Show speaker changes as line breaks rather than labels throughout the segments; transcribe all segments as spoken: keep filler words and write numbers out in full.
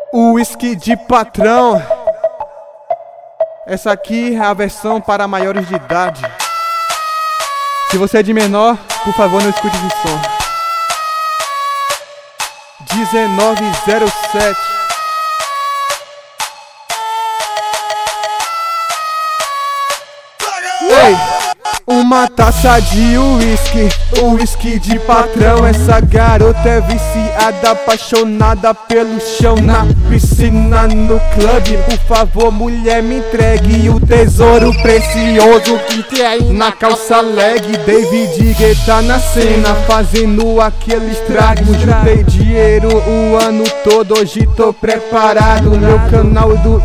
O whisky de patrão. Essa aqui é a versão para maiores de idade. Se você é de menor, por favor não escute esse som. dezenove zero sete. Ei! Uma taça de uísque, uísque de patrão. Essa garota é viciada, apaixonada pelo chão. Na piscina, no clube, por favor mulher me entregue o tesouro precioso que tem aí na calça leg. David Guetta na cena, fazendo aquele estrago. Juntei dinheiro o ano todo, hoje tô preparado. Meu canal do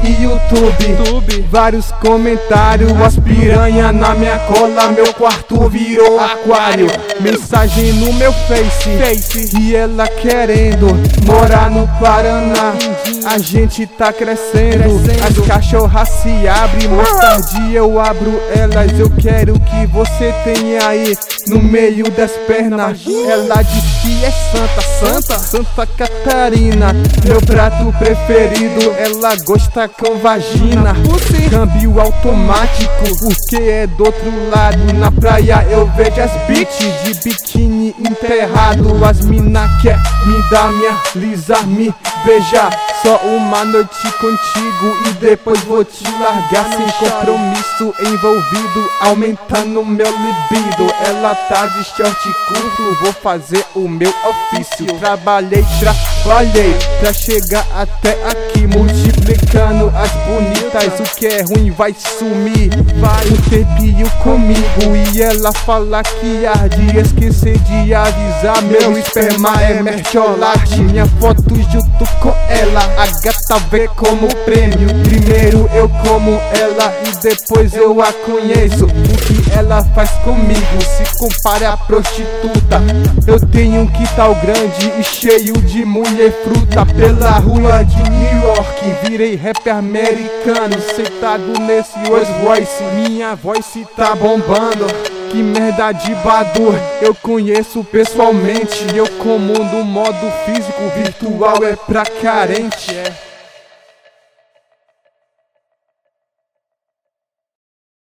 YouTube, vários comentários, as piranha na minha cola. Meu quarto virou aquário. Mensagem no meu face, face e ela querendo morar no Paraná. A gente tá crescendo, as cachorras se abrem. Mais tarde eu abro elas. Eu quero que você tenha aí no meio das pernas. Ela diz que é santa, santa, Santa Catarina. Meu prato preferido, ela gosta com vagina. Câmbio automático, porque é do outro lado. Na praia eu vejo as bitches de biquíni enterrado. As mina quer me dar, me alisar, me beijar. Só uma noite contigo e depois vou te largar. Sem compromisso envolvido, aumentando meu libido. Ela tá de short curto, vou fazer o meu ofício. Trabalhei, trabalhei pra chegar até aqui, multiplicando as bonitas. O que é ruim vai sumir. Vai um tempinho comigo e ela fala que arde. Esqueci de avisar, meu esperma é mertiolate. Minha foto junto com ela, a gata vê como prêmio. Primeiro eu como ela e depois eu a conheço. O que ela faz comigo se compara a prostituta. Eu tenho um quintal grande e cheio de mulher fruta. Pela rua de New York virei rapper americano, sentado nesse Rolls Royce. Minha voz tá bombando. Que merda de Badu, eu conheço pessoalmente. Eu comando modo físico, virtual é pra carente.